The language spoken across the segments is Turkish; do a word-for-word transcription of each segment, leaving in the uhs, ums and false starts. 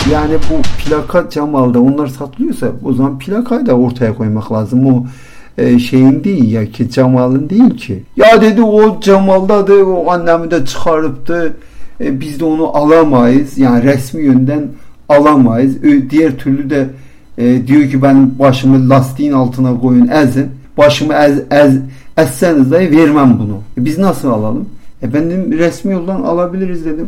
Yani bu plaka Cemal'da onlar satılıyorsa o zaman plakayı da ortaya koymak lazım. O e, şeyin değil ya ki, Cemal'in değil ki. Ya dedi o Cemal'da da o annemi de çıkarıptı. E, biz de onu alamayız. Yani resmi yönden alamayız. E, diğer türlü de e, diyor ki ben başımı lastiğin altına koyun, ezin. Başımı ez, ez, ezseniz de vermem bunu. E, biz nasıl alalım? E, ben dedim resmi yoldan alabiliriz dedim.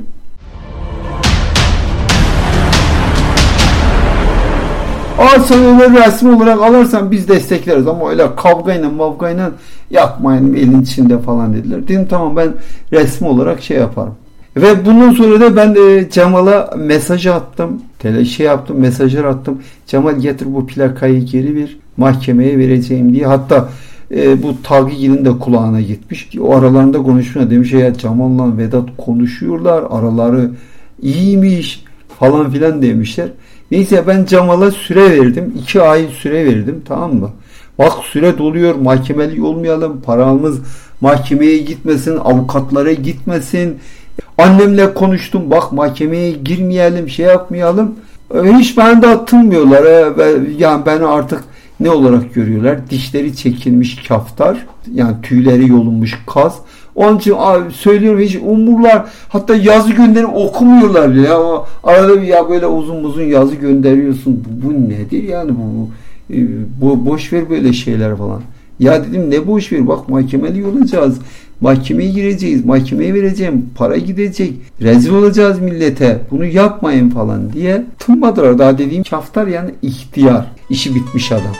Aa sen öyle resmi olarak alırsan biz destekleriz ama öyle kavgayla mavgayla yapmayın elin içinde falan dediler. Dedim tamam ben resmi olarak şey yaparım. Ve bundan sonra da ben e, Cemal'a mesaj attım. Tele şey yaptım, mesajlar attım. Cemal getir bu plakayı geri ver. Mahkemeye vereceğim diye. Hatta e, bu Tagigil'in de kulağına gitmiş. O aralarında konuşmuyor. Demiş ya Cemal'la Vedat konuşuyorlar. Araları iyiymiş falan filan demişler. Neyse ben Cemal'a süre verdim. iki ay süre verdim, tamam mı? Bak süre doluyor, mahkemeli olmayalım, paramız mahkemeye gitmesin, avukatlara gitmesin. Annemle konuştum, bak mahkemeye girmeyelim, şey yapmayalım. Hiç bende atılmıyorlar. Yani beni artık ne olarak görüyorlar? Dişleri çekilmiş kaftar, yani tüyleri yolunmuş kaz. Onun için abi, söylüyorum hiç umurlar. Hatta yazı gönderip okumuyorlar bile. Ya. Arada bir ya böyle uzun uzun yazı gönderiyorsun. Bu, bu nedir yani bu, bu boş ver böyle şeyler falan. Ya dedim ne boş ver, bak mahkemeli olacağız. Mahkemeye gireceğiz. Mahkemeye vereceğim. Para gidecek. Rezil olacağız millete. Bunu yapmayın falan diye tınmadılar. Daha dediğim kaftar yani ihtiyar. İşi bitmiş adam.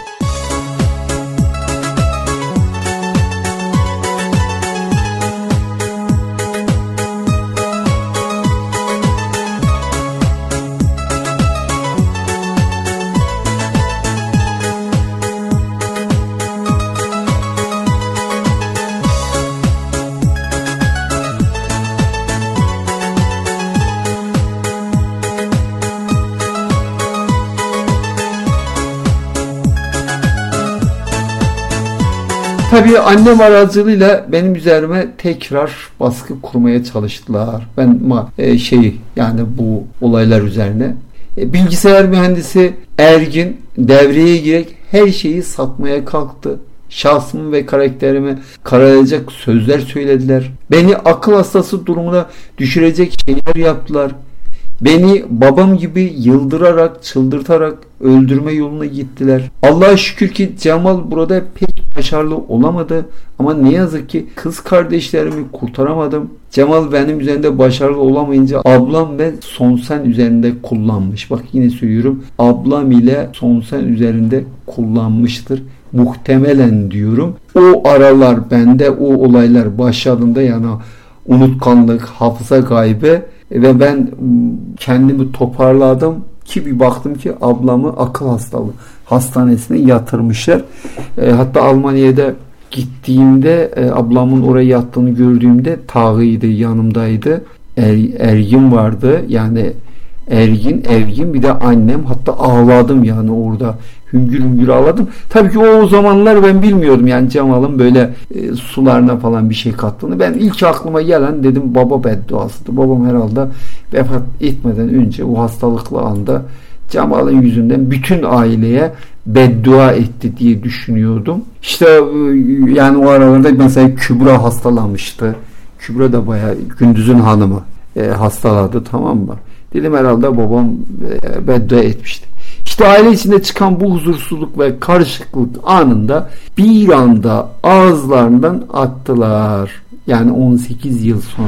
Tabii annem aracılığıyla benim üzerime tekrar baskı kurmaya çalıştılar. Ben e, şey yani bu olaylar üzerine e, bilgisayar mühendisi Ergin devreye girerek her şeyi satmaya kalktı. Şahsımı ve karakterimi karalayacak sözler söylediler. Beni akıl hastası durumuna düşürecek şeyler yaptılar. Beni babam gibi yıldırarak, çıldırtarak öldürme yoluna gittiler. Allah'a şükür ki Cemal burada pek başarılı olamadı. Ama ne yazık ki kız kardeşlerimi kurtaramadım. Cemal benim üzerinde başarılı olamayınca ablam ve Sonsen üzerinde kullanmış. Bak yine söylüyorum. Ablam ile Sonsen üzerinde kullanmıştır. Muhtemelen diyorum. O aralar bende o olaylar başladığında yani unutkanlık, hafıza kaybı ve ben kendimi toparladım ki bir baktım ki ablamı akıl hastalığı hastanesine yatırmışlar. E, hatta Almanya'da gittiğimde e, ablamın oraya yattığını gördüğümde Tağı'ydı, yanımdaydı. Er, Ergin vardı. Yani Ergin, Evgin bir de annem. Hatta ağladım yani orada. Hüngür hüngür ağladım. Tabii ki o, o zamanlar ben bilmiyordum yani Cemal'ın böyle e, sularına falan bir şey kattığını. Ben ilk aklıma gelen dedim baba bedduasıdır. Babam herhalde vefat etmeden önce o hastalıklı anda Cemal'ın yüzünden bütün aileye beddua etti diye düşünüyordum. İşte yani o aralarda mesela Kübra hastalanmıştı. Kübra da bayağı Gündüz'ün hanımı e, hastaladı, tamam mı? Dedim herhalde babam e, beddua etmişti. İşte aile içinde çıkan bu huzursuzluk ve karışıklık anında bir anda ağızlarından attılar. Yani on sekiz yıl sonra.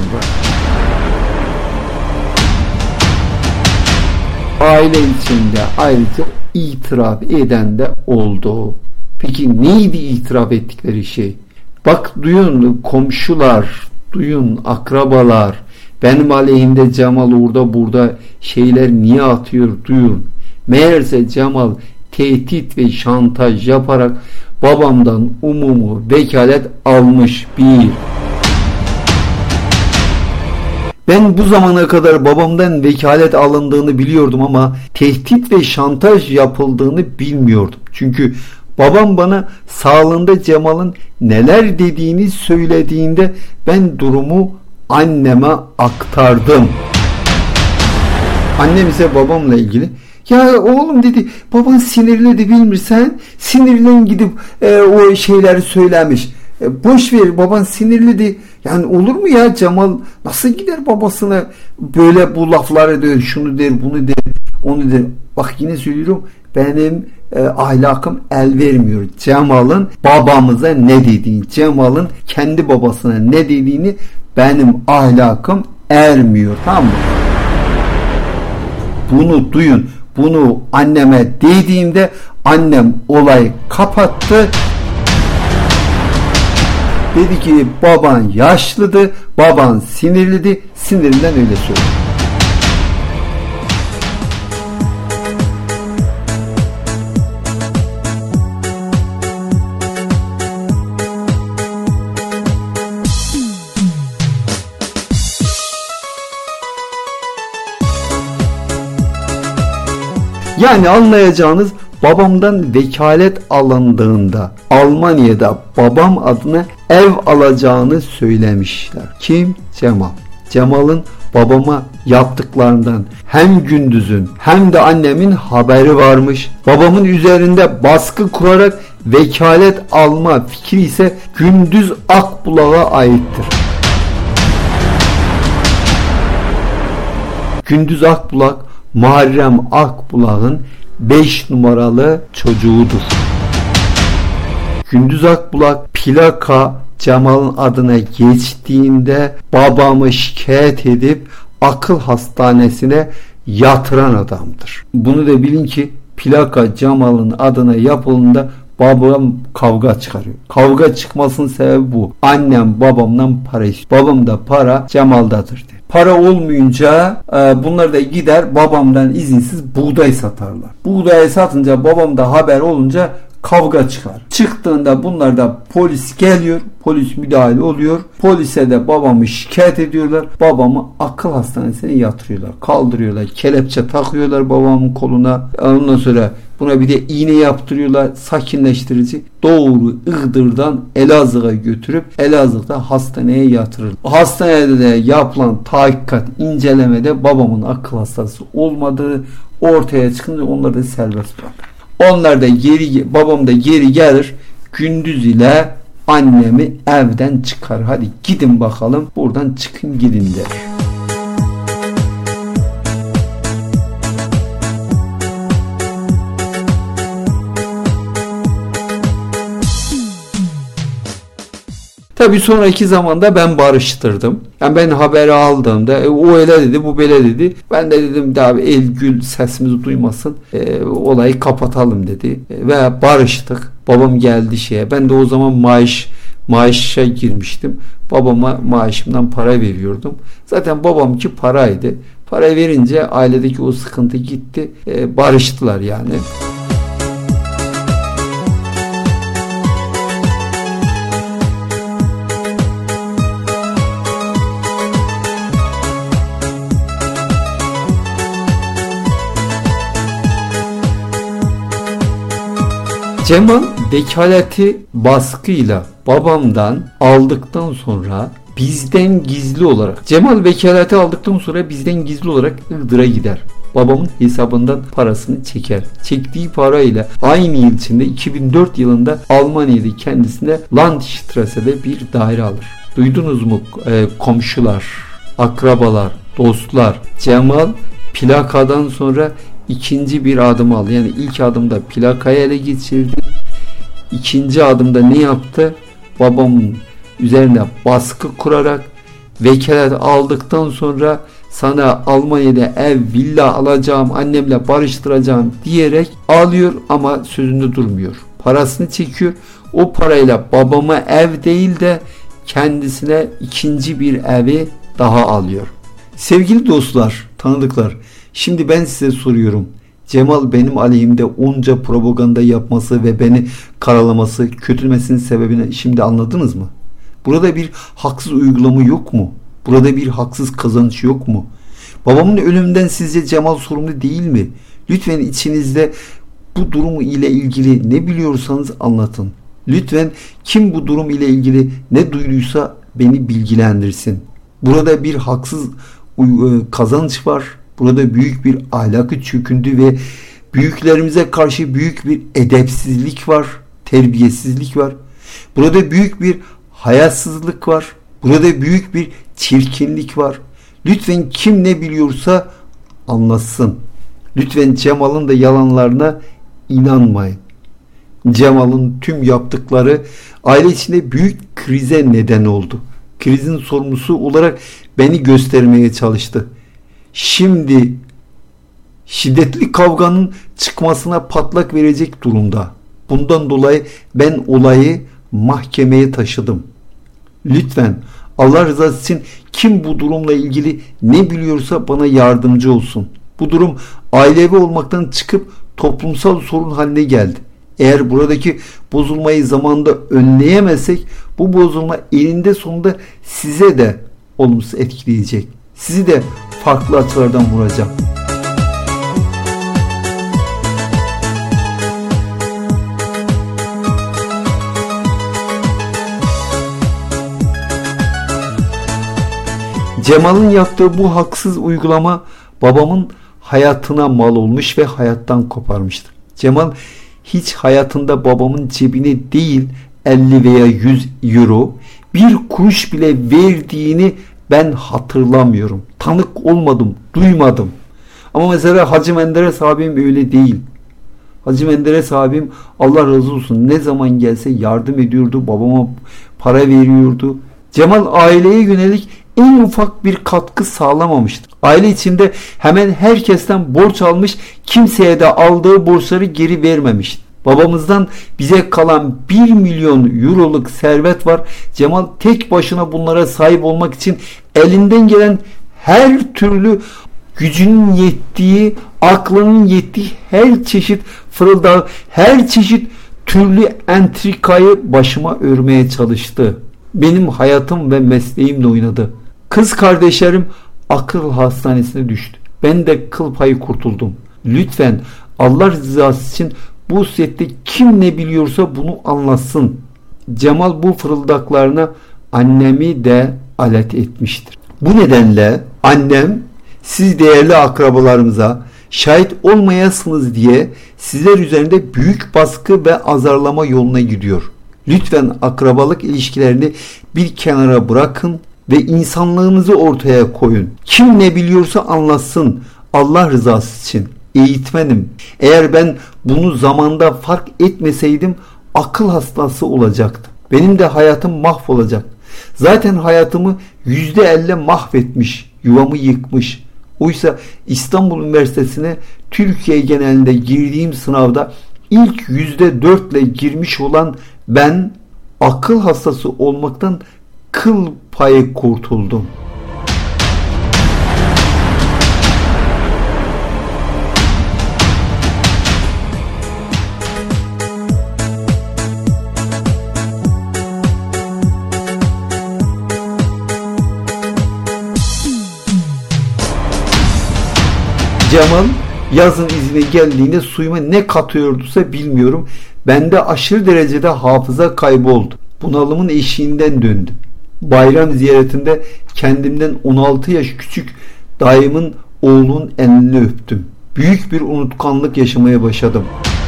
Aile içinde ayrıca itiraf eden de oldu. Peki neydi itiraf ettikleri şey? Bak duyun komşular, duyun akrabalar, benim aleyhimde Cemal orada burada şeyler niye atıyor duyun. Meğerse Cemal tehdit ve şantaj yaparak babamdan umumu vekalet almış bir. Ben bu zamana kadar babamdan vekalet alındığını biliyordum ama tehdit ve şantaj yapıldığını bilmiyordum. Çünkü babam bana sağlığında Cemal'ın neler dediğini söylediğinde ben durumu anneme aktardım. Annem ise babamla ilgili, ya oğlum dedi, baban sinirli de bilmirsen, sinirlen gidip e, o şeyleri söylemiş. E, boş ver, baban sinirli de. Yani olur mu ya, Cemal nasıl gider babasına böyle bu lafları der, şunu der, bunu der, onu der. Bak yine söylüyorum, benim e, ahlakım el vermiyor Cemal'ın babamıza ne dediğini, Cemal'ın kendi babasına ne dediğini benim ahlakım ermiyor, tamam mı? Bunu duyun. Bunu anneme dediğimde annem olayı kapattı. Dedi ki baban yaşlıdı, baban sinirliydi, sinirinden öyle söyledi. Yani anlayacağınız, babamdan vekalet alındığında Almanya'da babam adına ev alacağını söylemişler. Kim? Cemal. Cemal'ın babama yaptıklarından hem Gündüz'ün hem de annemin haberi varmış. Babamın üzerinde baskı kurarak vekalet alma fikri ise Gündüz Akbulak'a aittir. Gündüz Akbulak, Muharrem Akbulak'ın beş numaralı çocuğudur. Gündüz Akbulak plaka Cemal'ın adına geçtiğinde babamı şikayet edip akıl hastanesine yatıran adamdır. Bunu da bilin ki plaka Cemal'ın adına yapıldığında babam kavga çıkarıyor. Kavga çıkmasının sebebi bu. Annem babamdan para istiyor. Babam da para Cemal'dadır diye. Para olmayınca e, bunlar da gider babamdan izinsiz buğday satarlar. Buğdayı satınca babamda haber olunca kavga çıkar. Çıktığında bunlar da polis geliyor. Polis müdahale oluyor. Polise de babamı şikayet ediyorlar. Babamı akıl hastanesine yatırıyorlar. Kaldırıyorlar. Kelepçe takıyorlar babamın koluna. Ondan sonra buna bir de iğne yaptırıyorlar. Sakinleştirici. Doğru Iğdır'dan Elazığ'a götürüp Elazığ'da hastaneye yatırır. Hastanede de yapılan tahkikat, incelemede babamın akıl hastası olmadığı ortaya çıkınca onları da serbest bırakır. Onlar da geri, babam da geri gelir, Gündüz ile annemi evden çıkar. Hadi gidin bakalım, buradan çıkın gidin der. Tabii sonraki zamanda ben barıştırdım. Yani ben haberi aldığımda e, o öyle dedi, bu böyle dedi. Ben de dedim daha el gül sesimizi duymasın. E, olayı kapatalım dedi. E, ve barıştık. Babam geldi şeye. Ben de o zaman maaş maaşa girmiştim. Babama maaşımdan para veriyordum. Zaten babamki paraydı. Para verince ailedeki o sıkıntı gitti. E, barıştılar yani. Cemal vekaleti baskıyla babamdan aldıktan sonra bizden gizli olarak Cemal vekaleti aldıktan sonra bizden gizli olarak Iğdır'a gider. Babamın hesabından parasını çeker. Çektiği parayla aynı yıl içinde iki bin dört yılında Almanya'da kendisine Landstrasse'de bir daire alır. Duydunuz mu e, komşular, akrabalar, dostlar? Cemal plakadan sonra ikinci bir adım aldı. Yani ilk adımda plakayı ele geçirdi. İkinci adımda ne yaptı? Babamın üzerine baskı kurarak vekalet aldıktan sonra sana Almanya'da ev, villa alacağım, annemle barıştıracağım diyerek alıyor ama sözünde durmuyor. Parasını çekiyor. O parayla babama ev değil de kendisine ikinci bir evi daha alıyor. Sevgili dostlar, tanıdıklar, şimdi ben size soruyorum. Cemal benim aleyhimde onca propaganda yapması ve beni karalaması, kötülemesinin sebebini şimdi anladınız mı? Burada bir haksız uygulama yok mu? Burada bir haksız kazanç yok mu? Babamın ölümünden sizce Cemal sorumlu değil mi? Lütfen içinizde bu durum ile ilgili ne biliyorsanız anlatın. Lütfen kim bu durum ile ilgili ne duyduysa beni bilgilendirsin. Burada bir haksız kazanç var. Burada büyük bir ahlakı çöküntü ve büyüklerimize karşı büyük bir edepsizlik var, terbiyesizlik var. Burada büyük bir hayasızlık var. Burada büyük bir çirkinlik var. Lütfen kim ne biliyorsa anlatsın. Lütfen Cemal'ın da yalanlarına inanmayın. Cemal'ın tüm yaptıkları aile içinde büyük krize neden oldu. Krizin sorumlusu olarak beni göstermeye çalıştı. Şimdi şiddetli kavganın çıkmasına patlak verecek durumda. Bundan dolayı ben olayı mahkemeye taşıdım. Lütfen Allah rızası için kim bu durumla ilgili ne biliyorsa bana yardımcı olsun. Bu durum ailevi olmaktan çıkıp toplumsal sorun haline geldi. Eğer buradaki bozulmayı zamanında önleyemezsek bu bozulma eninde sonunda size de olumsuz etkileyecek. Sizi de farklı açılardan vuracak. Cemal'in yaptığı bu haksız uygulama babamın hayatına mal olmuş ve hayattan koparmıştır. Cemal hiç hayatında babamın cebine değil elli veya yüz euro bir kuruş bile verdiğini ben hatırlamıyorum. Tanık olmadım, duymadım. Ama mesela Hacı Menderes abim öyle değil. Hacı Menderes abim Allah razı olsun ne zaman gelse yardım ediyordu. Babama para veriyordu. Cemal aileye yönelik en ufak bir katkı sağlamamıştır. Aile içinde hemen herkesten borç almış, kimseye de aldığı borçları geri vermemiştir. Babamızdan bize kalan bir milyon euroluk servet var. Cemal tek başına bunlara sahip olmak için elinden gelen her türlü gücünün yettiği, aklının yettiği her çeşit fırıldağı, her çeşit türlü entrikayı başıma örmeye çalıştı. Benim hayatım ve mesleğimle oynadı. Kız kardeşlerim akıl hastanesine düştü. Ben de kıl payı kurtuldum. Lütfen Allah rızası için bu hususiyette kim ne biliyorsa bunu anlatsın. Cemal bu fırıldaklarına annemi de alet etmiştir. Bu nedenle annem siz değerli akrabalarımıza şahit olmayasınız diye sizler üzerinde büyük baskı ve azarlama yoluna gidiyor. Lütfen akrabalık ilişkilerini bir kenara bırakın ve insanlığınızı ortaya koyun. Kim ne biliyorsa anlatsın Allah rızası için. Eğitmenim. Eğer ben bunu zamanda fark etmeseydim akıl hastası olacaktım. Benim de hayatım mahvolacak. Zaten hayatımı yüzde elli mahvetmiş, yuvamı yıkmış. Oysa İstanbul Üniversitesi'ne Türkiye genelinde girdiğim sınavda ilk yüzde dört ile girmiş olan ben akıl hastası olmaktan kıl payı kurtuldum. Cemal yazın izine geldiğinde suyuma ne katıyorduysa bilmiyorum. Bende aşırı derecede hafıza kaybı oldu. Bunalımın eşiğinden döndüm. Bayram ziyaretinde kendimden on altı yaş küçük dayımın oğlunun elini öptüm. Büyük bir unutkanlık yaşamaya başladım.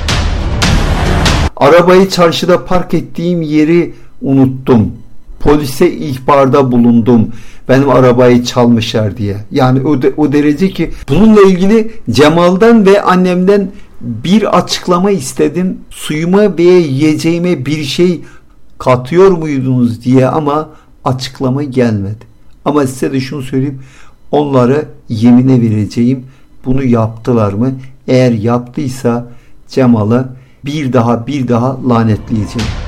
Arabayı çarşıda park ettiğim yeri unuttum. Polise ihbarda bulundum. Benim arabayı çalmışlar diye. Yani o, de, o derece ki bununla ilgili Cemal'dan ve annemden bir açıklama istedim. Suyuma ve yiyeceğime bir şey katıyor muydunuz diye ama açıklama gelmedi. Ama size de şunu söyleyeyim. Onlara yemine vereceğim. Bunu yaptılar mı? Eğer yaptıysa Cemal'ı bir daha bir daha lanetleyeceğim.